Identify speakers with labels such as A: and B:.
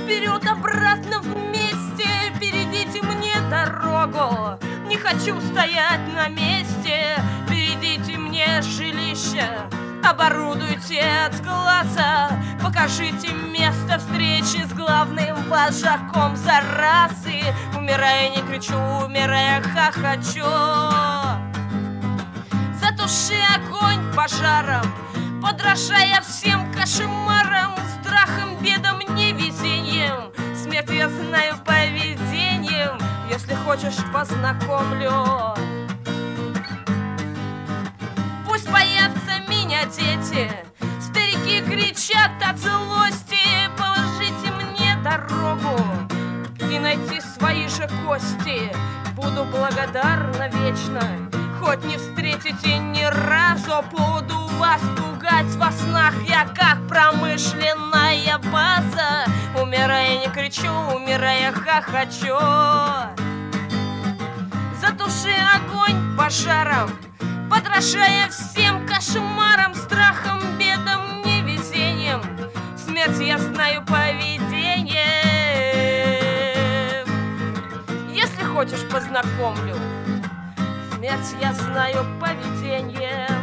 A: вперед, обратно вместе, перейдите мне дорогу. Не хочу стоять на месте, перейдите мне жилище. Оборудуйте от глаза, покажите место встречи с главным вожаком заразы. Умирая не кричу, умирая хохочу. Затуши огонь пожаром, подражая всем кошмарам, страхом, бедам, невезением. Смерть я знаю поведением, если хочешь, познакомлю. Пусть боятся меня дети, старики кричат от злости. Положите мне дорогу и найти свои же кости. Буду благодарна вечно, хоть не встретите ни разу. Буду вас пугать во снах я, как промышленная база. Умирая не кричу, умирая хохочу. Затуши огонь пожаром, подражая всем кошмарам, страхом, бедам, невезением. Смерть я знаю поведением. Если хочешь, познакомлю. Смерть я знаю поведением.